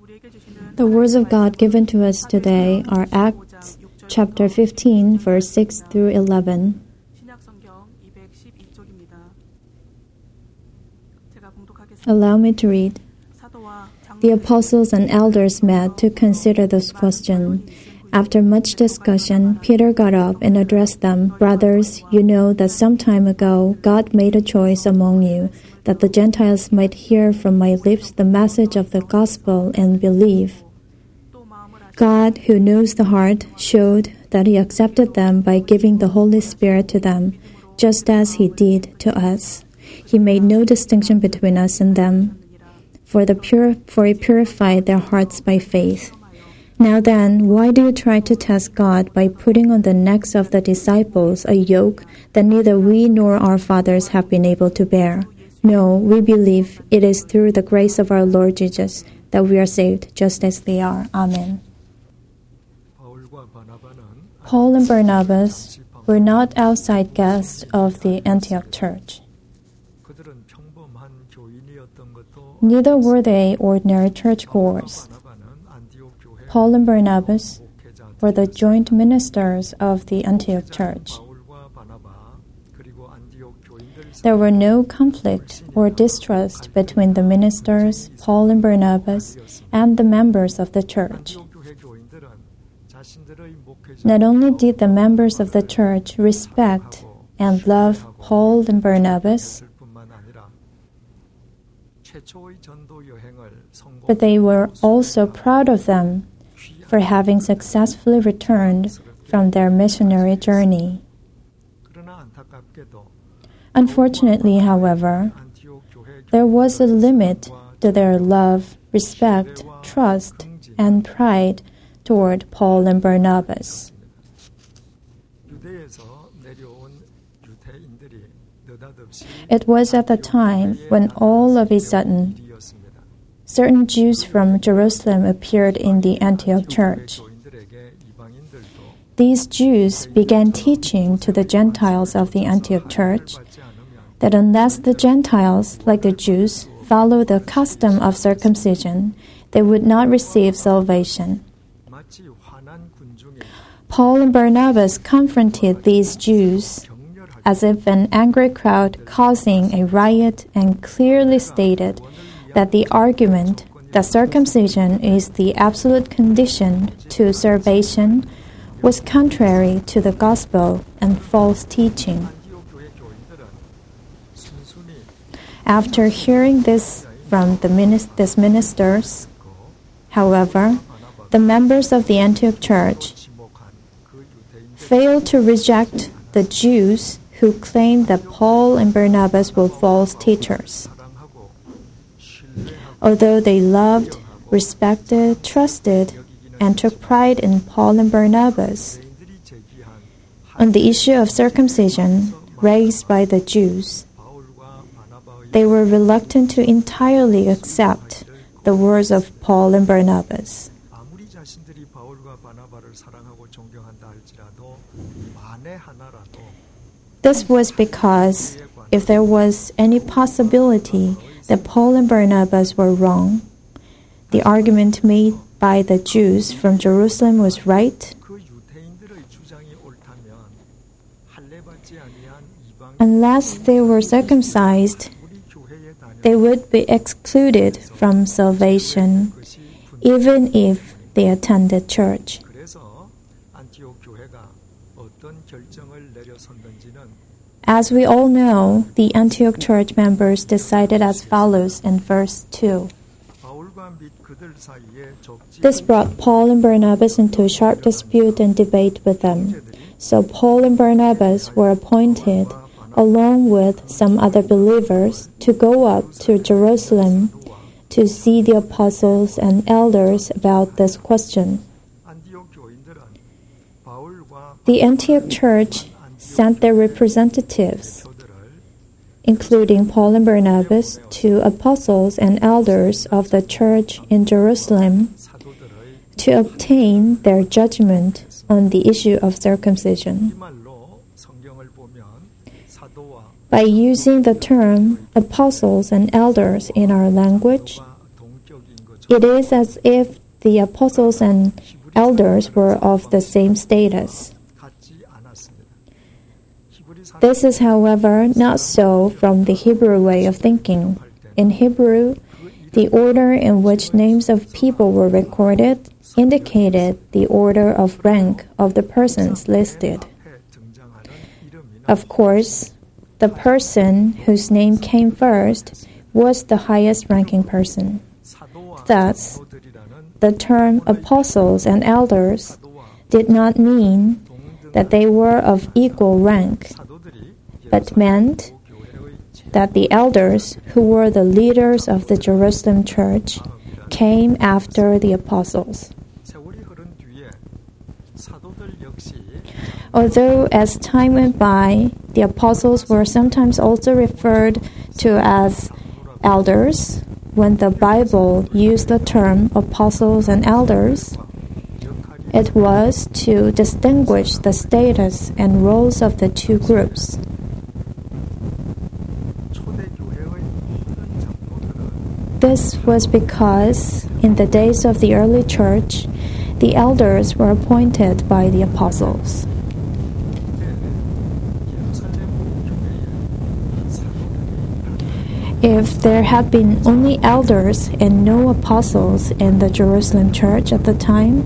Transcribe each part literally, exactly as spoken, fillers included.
The words of God given to us today are Acts chapter fifteen, verse six through eleven. Allow me to read. The apostles and elders met to consider this question. After much discussion, Peter got up and addressed them. Brothers, you know that some time ago God made a choice among you, that the Gentiles might hear from my lips the message of the gospel and believe. God, who knows the heart, showed that He accepted them by giving the Holy Spirit to them, just as He did to us. He made no distinction between us and them, for, the pure, for He purified their hearts by faith. Now then, why do you try to test God by putting on the necks of the disciples a yoke that neither we nor our fathers have been able to bear? No, we believe it is through the grace of our Lord Jesus that we are saved, just as they are. Amen. Paul and Barnabas were not outside guests of the Antioch church. Neither were they ordinary churchgoers. Paul and Barnabas were the joint ministers of the Antioch church. There were no conflict or distrust between the ministers, Paul and Barnabas, and the members of the church. Not only did the members of the church respect and love Paul and Barnabas, but they were also proud of them for having successfully returned from their missionary journey. Unfortunately, however, there was a limit to their love, respect, trust, and pride toward Paul and Barnabas. It was at the time when all of a sudden certain Jews from Jerusalem appeared in the Antioch church. These Jews began teaching to the Gentiles of the Antioch church that unless the Gentiles, like the Jews, follow the custom of circumcision, they would not receive salvation. Paul and Barnabas confronted these Jews as if an angry crowd causing a riot, and clearly stated that the argument that circumcision is the absolute condition to salvation was contrary to the gospel and false teaching. After hearing this from the minis- these ministers, however, the members of the Antioch church failed to reject the Jews who claimed that Paul and Barnabas were false teachers. Although they loved, respected, trusted, and took pride in Paul and Barnabas, on the issue of circumcision raised by the Jews, they were reluctant to entirely accept the words of Paul and Barnabas. This was because if there was any possibility that Paul and Barnabas were wrong, the argument made by the Jews from Jerusalem was right, unless they were circumcised, they would be excluded from salvation, even if they attended church. As we all know, the Antioch church members decided as follows in verse two. This brought Paul and Barnabas into a sharp dispute and debate with them. So Paul and Barnabas were appointed, along with some other believers, to go up to Jerusalem to see the apostles and elders about this question. The Antioch church sent their representatives, including Paul and Barnabas, to apostles and elders of the church in Jerusalem to obtain their judgment on the issue of circumcision. By using the term apostles and elders in our language, it is as if the apostles and elders were of the same status. This is, however, not so from the Hebrew way of thinking. In Hebrew, the order in which names of people were recorded indicated the order of rank of the persons listed. Of course, the person whose name came first was the highest ranking person. Thus, the term apostles and elders did not mean that they were of equal rank, but meant that the elders, who were the leaders of the Jerusalem church, came after the apostles. Although as time went by, the apostles were sometimes also referred to as elders, when the Bible used the term apostles and elders, it was to distinguish the status and roles of the two groups. This was because, in the days of the early church, the elders were appointed by the apostles. If there had been only elders and no apostles in the Jerusalem church at the time,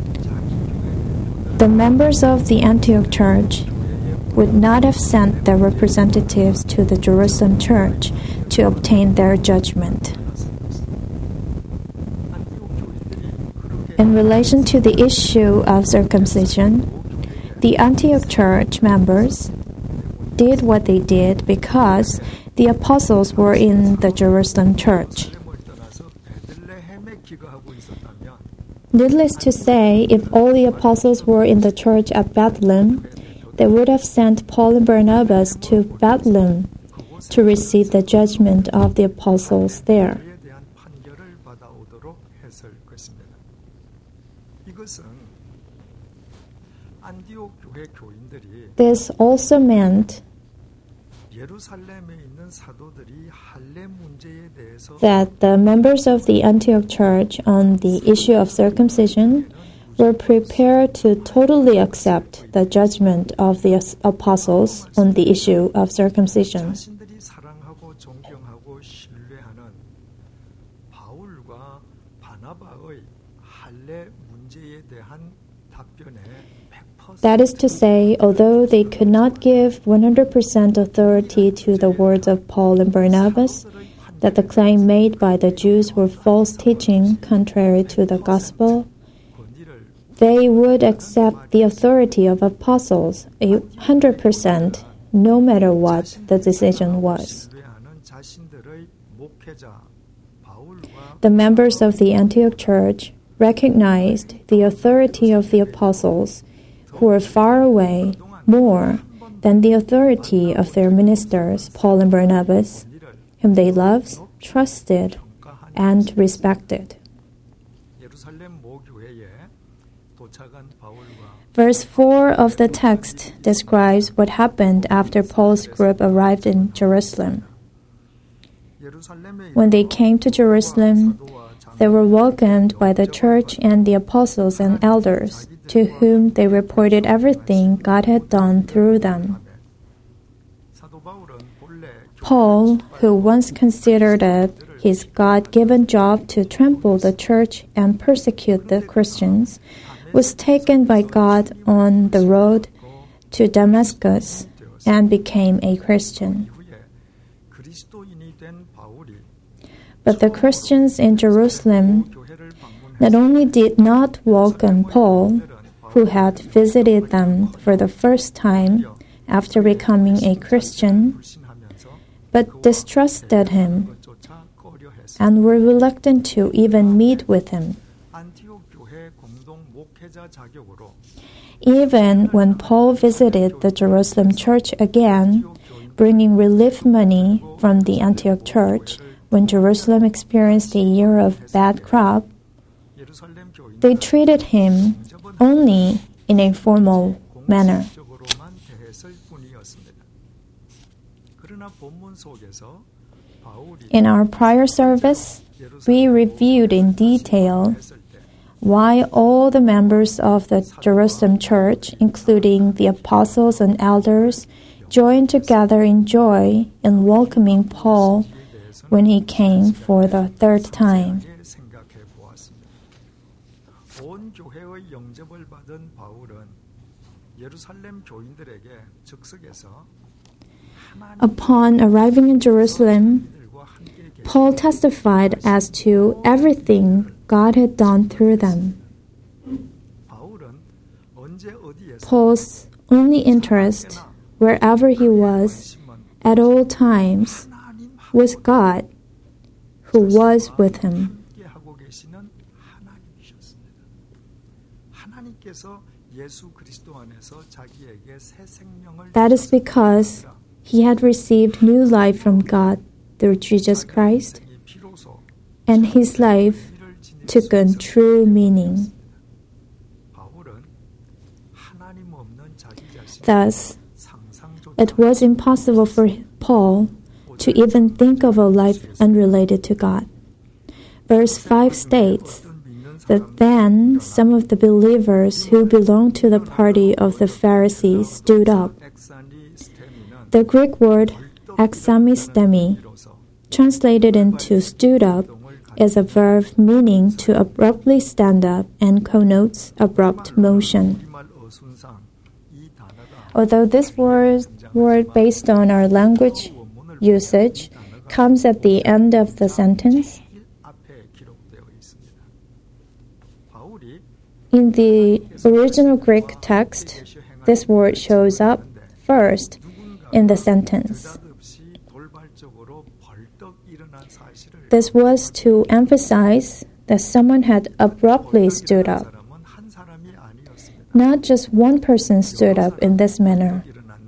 the members of the Antioch church would not have sent their representatives to the Jerusalem church to obtain their judgment. In relation to the issue of circumcision, the Antioch church members did what they did because the apostles were in the Jerusalem church. Needless to say, if all the apostles were in the church at Bethlehem, they would have sent Paul and Barnabas to Bethlehem to receive the judgment of the apostles there. This also meant that the members of the Antioch church on the issue of circumcision were prepared to totally accept the judgment of the apostles on the issue of circumcision. That is to say, although they could not give one hundred percent authority to the words of Paul and Barnabas, that the claim made by the Jews were false teaching contrary to the gospel, they would accept the authority of apostles one hundred percent, no matter what the decision was. The members of the Antioch church recognized the authority of the apostles, who were far away more than the authority of their ministers, Paul and Barnabas, whom they loved, trusted, and respected. Verse four of the text describes what happened after Paul's group arrived in Jerusalem. When they came to Jerusalem, they were welcomed by the church and the apostles and elders, to whom they reported everything God had done through them. Paul, who once considered it his God-given job to trample the church and persecute the Christians, was taken by God on the road to Damascus and became a Christian. But the Christians in Jerusalem not only did not welcome Paul, who had visited them for the first time after becoming a Christian, but distrusted him and were reluctant to even meet with him. Even when Paul visited the Jerusalem church again, bringing relief money from the Antioch church when Jerusalem experienced a year of bad crop, they treated him only in a formal manner. In our prior service, we reviewed in detail why all the members of the Jerusalem church, including the apostles and elders, joined together in joy in welcoming Paul when he came for the third time. Upon arriving in Jerusalem, Paul testified as to everything God had done through them. Paul's only interest, wherever he was, at all times, was God, who was with him. That is because he had received new life from God through Jesus Christ, and his life took on true meaning. Thus, it was impossible for Paul to even think of a life unrelated to God. Verse five states that then some of the believers who belonged to the party of the Pharisees stood up. The Greek word examistemi, translated into stood up, is a verb meaning to abruptly stand up and connotes abrupt motion. Although this word, word based on our language usage comes at the end of the sentence, in the original Greek text, this word shows up first in the sentence. This was to emphasize that someone had abruptly stood up. Not just one person stood up in this manner.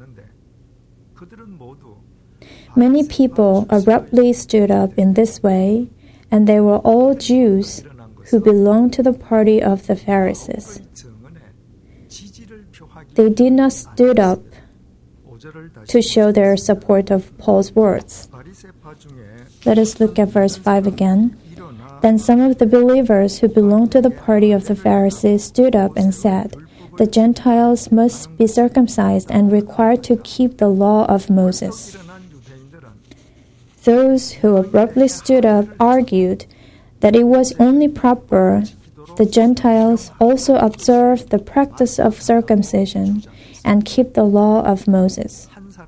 Many people abruptly stood up in this way, and they were all Jews who belonged to the party of the Pharisees. They did not stood up to show their support of Paul's words. Let us look at verse five again. Then some of the believers who belonged to the party of the Pharisees stood up and said, "The Gentiles must be circumcised and required to keep the law of Moses." Those who abruptly stood up argued that it was only proper the Gentiles also observe the practice of circumcision and keep the law of Moses.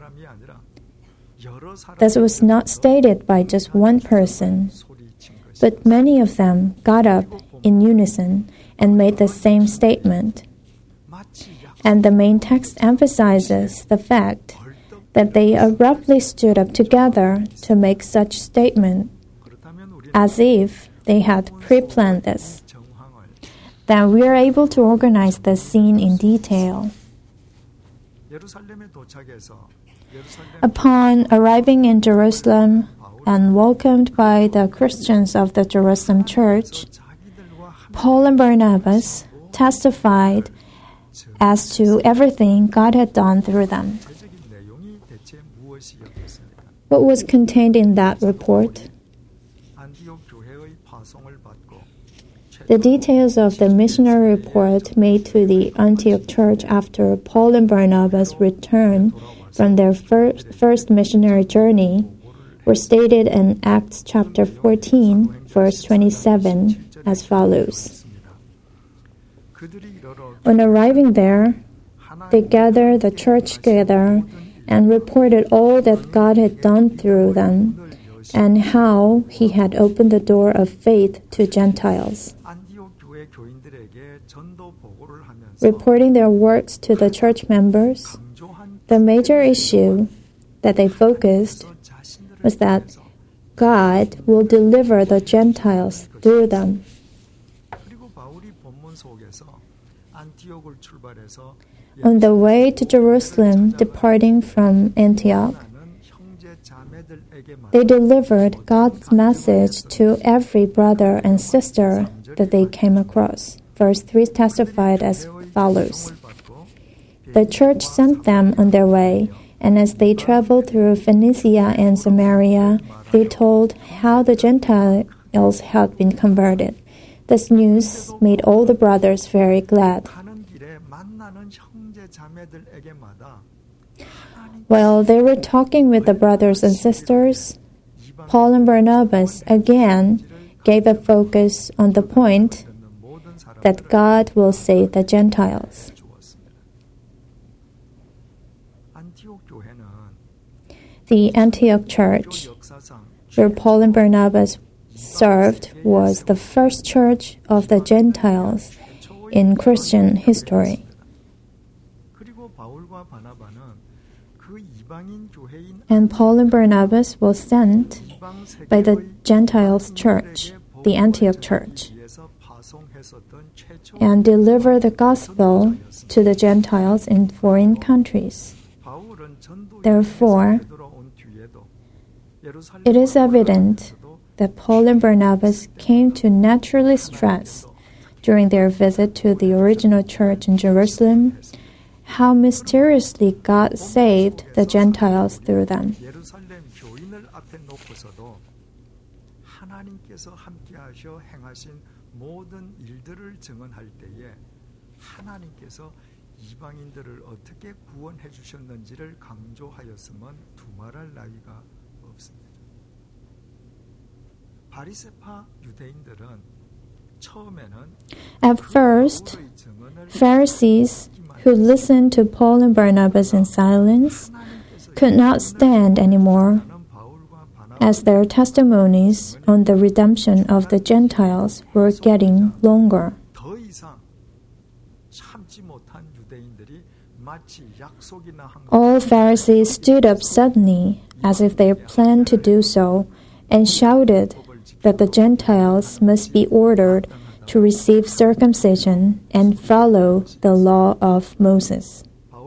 This was not stated by just one person, but many of them got up in unison and made the same statement. And the main text emphasizes the fact that they abruptly stood up together to make such statement, as if they had pre-planned this. Then we are able to organize the scene in detail. Upon arriving in Jerusalem and welcomed by the Christians of the Jerusalem church, Paul and Barnabas testified as to everything God had done through them. What was contained in that report? The details of the missionary report made to the Antioch church after Paul and Barnabas returned from their first, first missionary journey were stated in Acts chapter fourteen, verse twenty-seven, as follows. On arriving there, they gathered the church together and reported all that God had done through them and how he had opened the door of faith to Gentiles. Reporting their works to the church members, the major issue that they focused was that God will deliver the Gentiles through them. On the way to Jerusalem, departing from Antioch, they delivered God's message to every brother and sister that they came across. Verse three testified as follows. The church sent them on their way, and as they traveled through Phoenicia and Samaria, they told how the Gentiles had been converted. This news made all the brothers very glad. While they were talking with the brothers and sisters, Paul and Barnabas again gave a focus on the point that God will save the Gentiles. The Antioch church, where Paul and Barnabas served, was the first church of the Gentiles in Christian history. And Paul and Barnabas were sent by the Gentiles church, the Antioch church, and deliver the gospel to the Gentiles in foreign countries. Therefore, it is evident that Paul and Barnabas came to naturally stress during their visit to the original church in Jerusalem how mysteriously God saved the Gentiles through them. 이방인들을 어떻게 구원해 주셨는지를 강조하였으면 두말할 나위가 없습니다. 바리새파 유대인들은 처음에는 At first, Pharisees who listened to Paul and Barnabas in silence could not stand anymore, as their testimonies on the redemption of the Gentiles were getting longer. All Pharisees stood up suddenly, as if they planned to do so, and shouted that the Gentiles must be ordered to receive circumcision and follow the law of Moses.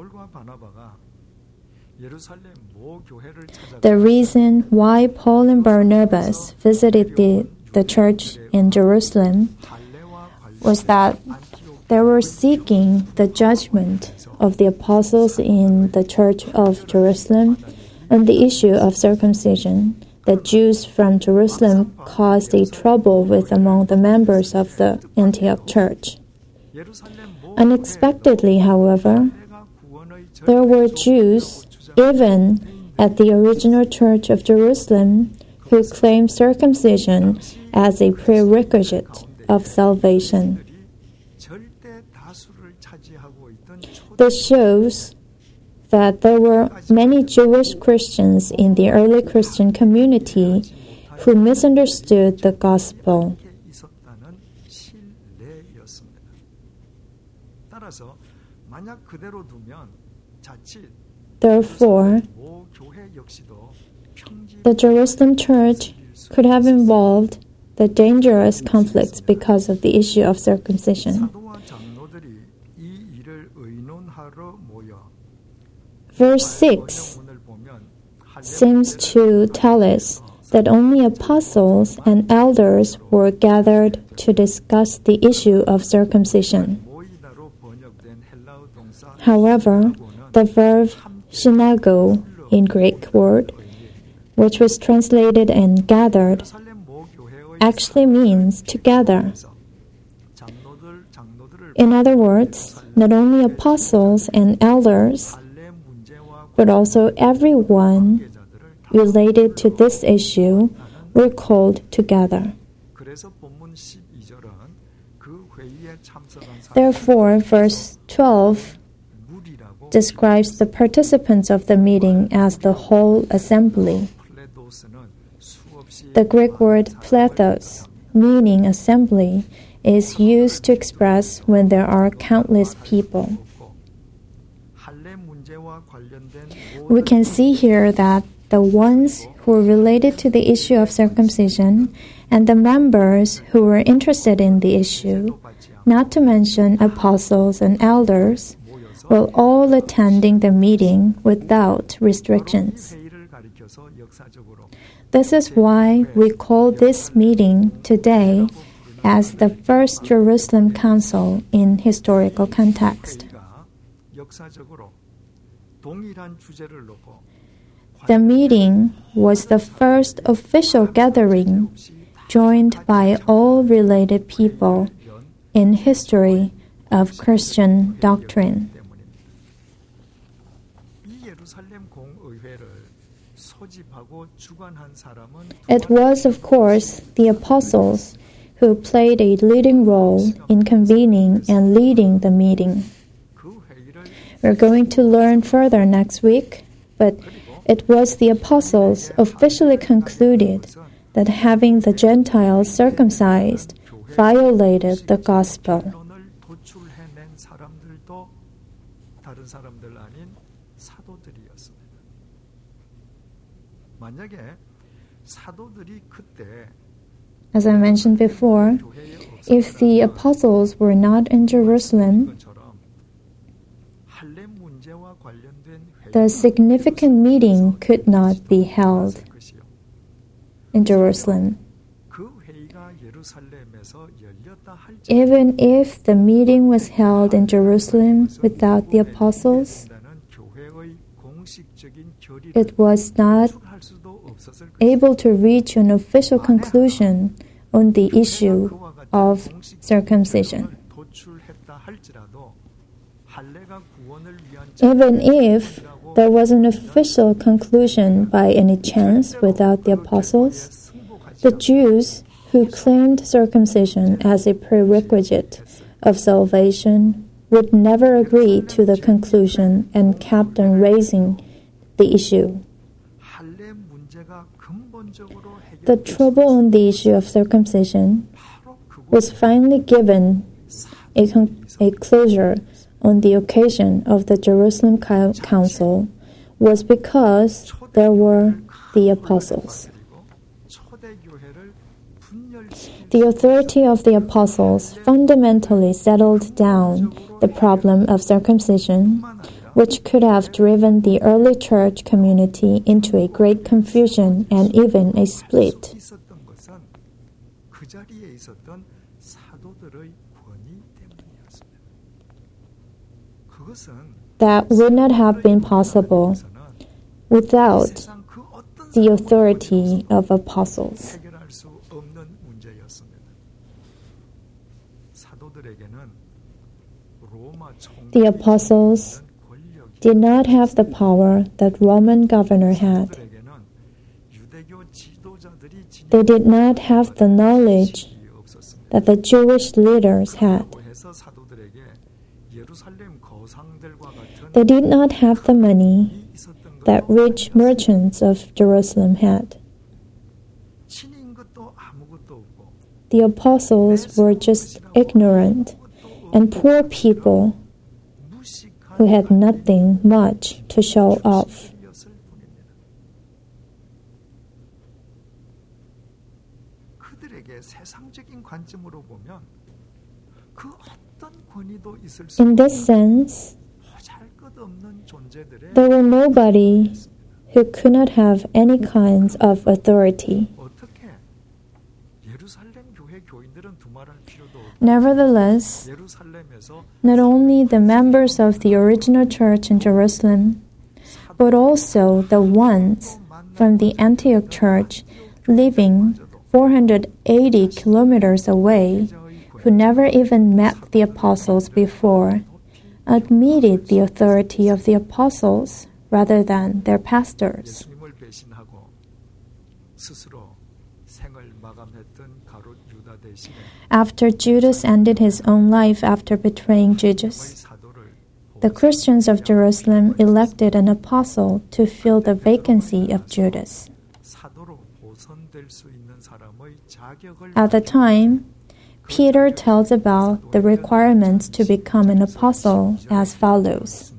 The reason why Paul and Barnabas visited the, the church in Jerusalem was that they were seeking the judgment of the apostles in the church of Jerusalem on the issue of circumcision that Jews from Jerusalem caused a trouble with among the members of the Antioch church. Unexpectedly, however, there were Jews, even at the original church of Jerusalem, who claimed circumcision as a prerequisite of salvation. This shows that there were many Jewish Christians in the early Christian community who misunderstood the gospel. Therefore, the Jerusalem church could have involved the dangerous conflicts because of the issue of circumcision. Verse six seems to tell us that only apostles and elders were gathered to discuss the issue of circumcision. However, the verb synagogue in Greek word, which was translated and gathered, actually means together. In other words, not only apostles and elders, but also everyone related to this issue were called together. Therefore, verse twelve describes the participants of the meeting as the whole assembly. The Greek word plethos, meaning assembly, is used to express when there are countless people. We can see here that the ones who were related to the issue of circumcision and the members who were interested in the issue, not to mention apostles and elders, were all attending the meeting without restrictions. This is why we call this meeting today as the First Jerusalem Council in historical context. The meeting was the first official gathering joined by all related people in history of Christian doctrine. It was, of course, the apostles who played a leading role in convening and leading the meeting. We're going to learn further next week, but it was the apostles officially concluded that having the Gentiles circumcised violated the gospel. As I mentioned before, if the apostles were not in Jerusalem, the significant meeting could not be held in Jerusalem. Even if the meeting was held in Jerusalem without the apostles, it was not able to reach an official conclusion on the issue of circumcision. Even if there was an official conclusion by any chance without the apostles, the Jews who claimed circumcision as a prerequisite of salvation would never agree to the conclusion and kept on raising the issue. The trouble on the issue of circumcision was finally given a, con- a closure on the occasion of the Jerusalem Council was because there were the apostles. The authority of the apostles fundamentally settled down the problem of circumcision, which could have driven the early church community into a great confusion and even a split. That would not have been possible without the authority of apostles. The apostles did not have the power that Roman governor had. They did not have the knowledge that the Jewish leaders had. They did not have the money that rich merchants of Jerusalem had. The apostles were just ignorant and poor people who had nothing much to show off. In this sense, there were nobody who could not have any kinds of authority. Nevertheless, not only the members of the original church in Jerusalem, but also the ones from the Antioch church living four hundred eighty kilometers away, who never even met the apostles before, admitted the authority of the apostles rather than their pastors. After Judas ended his own life after betraying Jesus, the Christians of Jerusalem elected an apostle to fill the vacancy of Judas. At the time, Peter tells about the requirements to become an apostle as follows.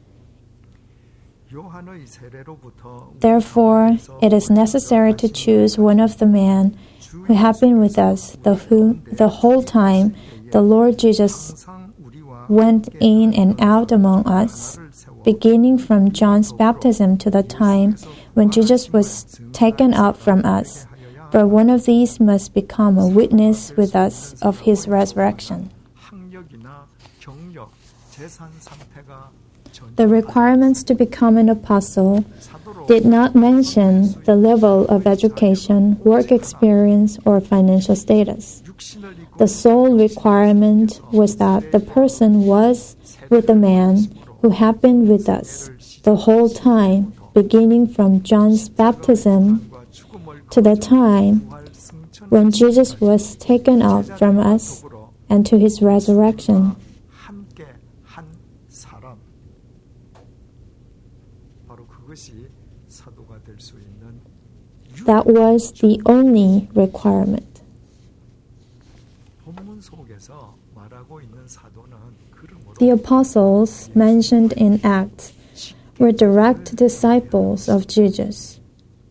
Therefore, it is necessary to choose one of the men who have been with us the, who, the whole time the Lord Jesus went in and out among us, beginning from John's baptism to the time when Jesus was taken up from us. But one of these must become a witness with us of his resurrection. the requirements to become an apostle did not mention the level of education, work experience, or financial status. The sole requirement was that the person was with the man who had been with us the whole time, beginning from John's baptism to the time when Jesus was taken up from us and to his resurrection. That was the only requirement. The apostles mentioned in Acts were direct disciples of Jesus,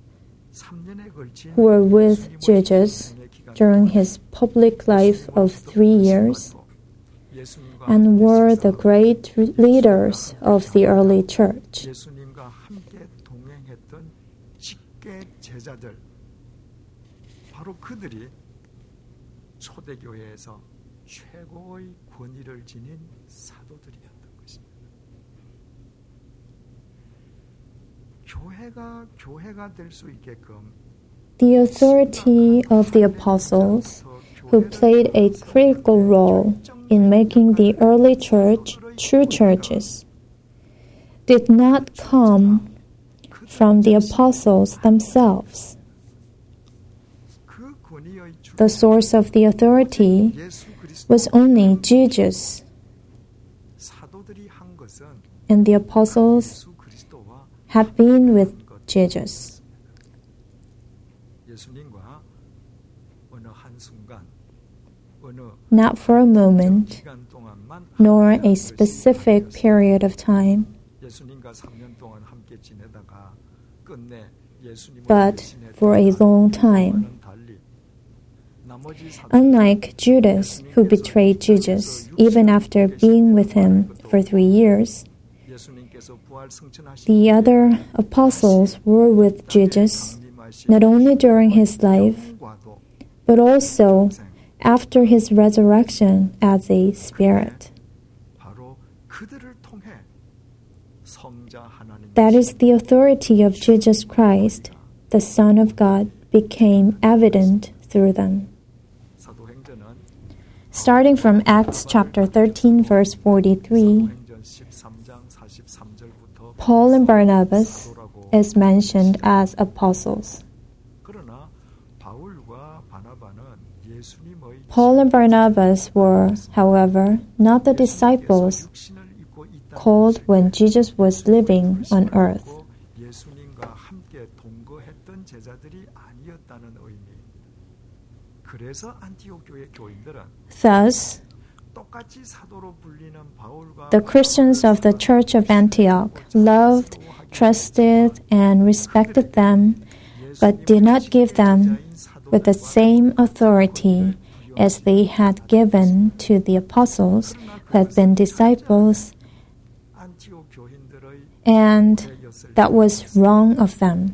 who were with Jesus during his public life of three years and were the great leaders of the early church. 제자들 바로 그들이 초대교회에서 최고의 권위를 지닌 사도들이었던 것입니다. 교회가 교회가 될 수 있게끔 The authority of the apostles, who played a critical role in making the early church true churches, did not come from the apostles themselves. The source of the authority was only Jesus, and the apostles had been with Jesus. Not for a moment, nor a specific period of time, but for a long time. Unlike Judas, who betrayed Jesus even after being with him for three years, the other apostles were with Jesus not only during his life, but also after his resurrection as a spirit. That is, the authority of Jesus Christ, the Son of God, became evident through them. Starting from Acts chapter thirteen, verse forty-three, Paul and Barnabas is mentioned as apostles. Paul and Barnabas were, however, not the disciples called when Jesus was living on earth. Thus, the Christians of the Church of Antioch loved, trusted, and respected them, but did not give them with the same authority as they had given to the apostles who had been disciples, and that was wrong of them.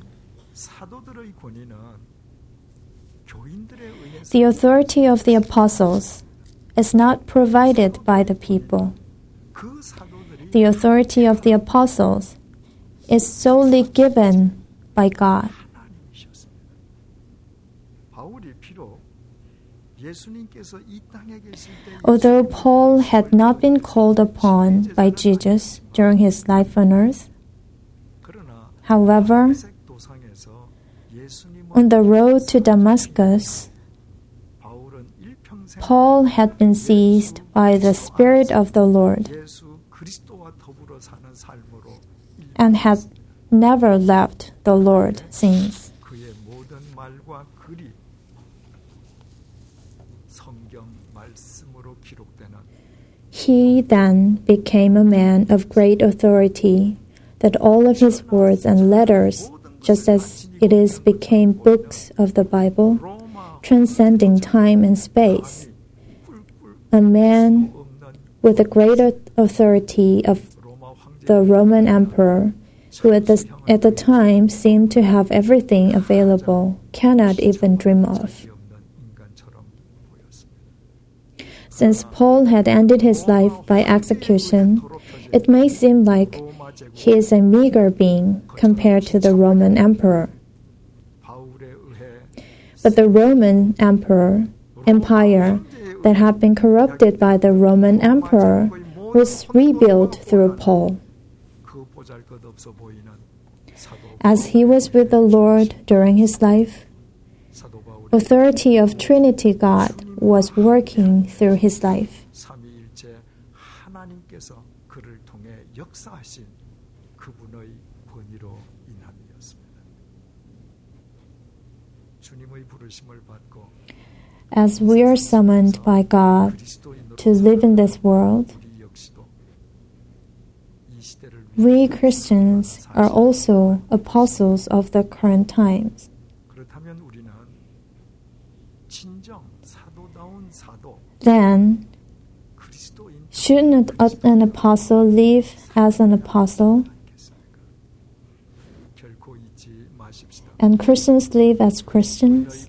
The authority of the apostles is not provided by the people. The authority of the apostles is solely given by God. Although Paul had not been called upon by Jesus during his life on earth, however, on the road to Damascus, Paul had been seized by the Spirit of the Lord and had never left the Lord since. He then became a man of great authority, that all of his words and letters, just as it is, became books of the Bible, transcending time and space. A man with the great authority of the Roman emperor, who at the, at the time seemed to have everything available, cannot even dream of. Since Paul had ended his life by execution, It may seem like he is a meager being compared to the Roman emperor. But the Roman emperor, empire that had been corrupted by the Roman emperor was rebuilt through Paul. As he was with the Lord during his life, authority of Trinity God was working through his life. As we are summoned by God to live in this world, we Christians are also apostles of the current times. Then, shouldn't an apostle live as an apostle? And Christians live as Christians?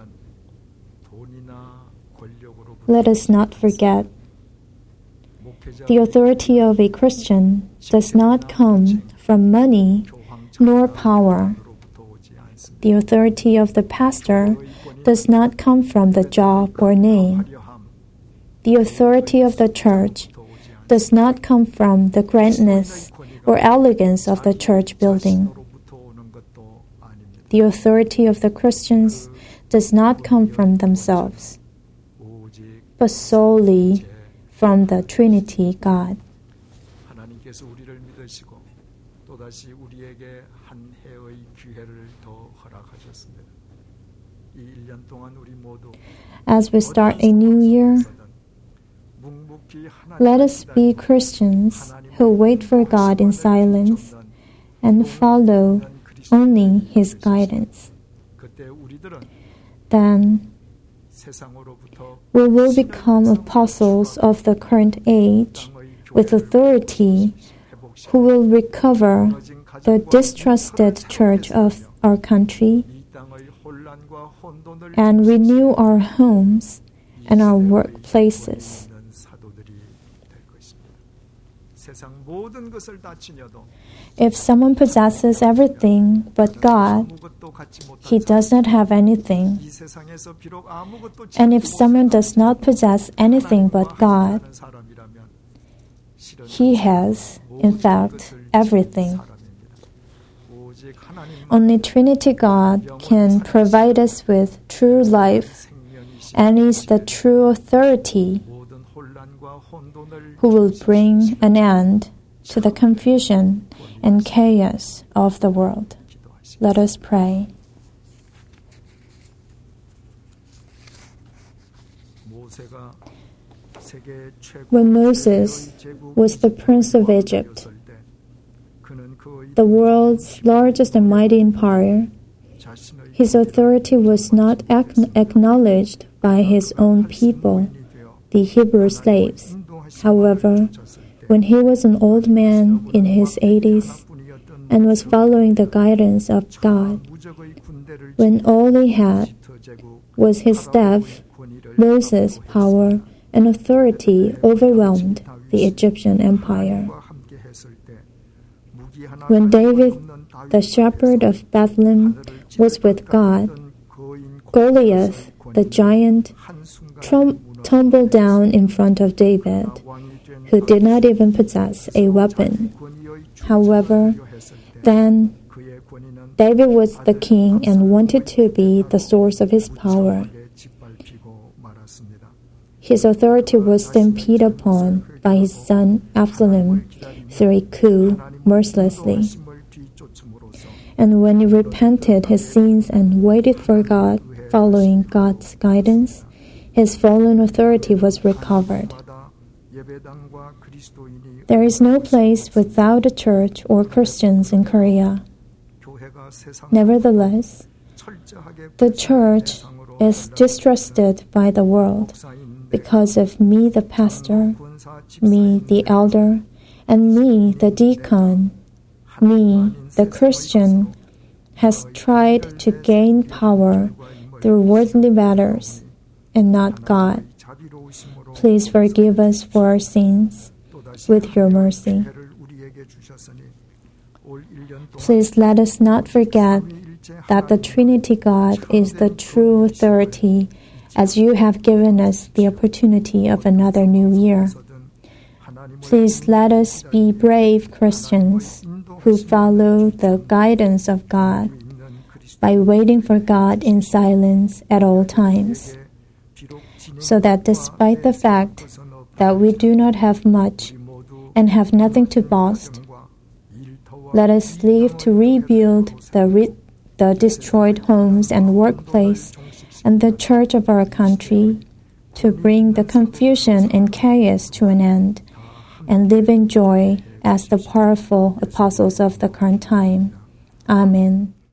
Let us not forget, the authority of a Christian does not come from money nor power. The authority of the pastor does not come from the job or name. The authority of the church does not come from the grandness or elegance of the church building. The authority of the Christians does not come from themselves, but solely from the Trinity God. 하나님께서 우리를 믿으시고 또다시 우리에게 한 해의 기회를 더 허락하셨습니다. 이 일 년 동안 우리 모두 As we start a new year, let us be Christians who wait for God in silence and follow only His guidance. Then we will become apostles of the current age with authority who will recover the distrusted church of our country and renew our homes and our workplaces. If someone possesses everything but God, he does not have anything. And if someone does not possess anything but God, he has, in fact, everything. Only Trinity God can provide us with true life and is the true authority who will bring an end to the confusion and chaos of the world. Let us pray. When Moses was the prince of Egypt, the world's largest and mighty empire, his authority was not ac- acknowledged by his own people, the Hebrew slaves. However, when he was an old man in his eighties and was following the guidance of God, when all he had was his staff, Moses' power and authority overwhelmed the Egyptian empire. When David, the shepherd of Bethlehem, was with God, Goliath, the giant, trum- tumbled down in front of David, who did not even possess a weapon. However, then David was the king and wanted to be the source of his power. His authority was stampeded upon by his son Absalom through a coup mercilessly. And when he repented his sins and waited for God, following God's guidance, his fallen authority was recovered. There is no place without a church or Christians in Korea. Nevertheless, the church is distrusted by the world because of me, the pastor, me, the elder, and me, the deacon. Me, the Christian, has tried to gain power through worldly matters and not God. Please forgive us for our sins with your mercy. Please let us not forget that the Trinity God is the true authority, as you have given us the opportunity of another new year. Please let us be brave Christians who follow the guidance of God by waiting for God in silence at all times, so that despite the fact that we do not have much and have nothing to boast, let us live to rebuild the, re- the destroyed homes and workplace and the church of our country, to bring the confusion and chaos to an end, and live in joy as the powerful apostles of the current time. Amen.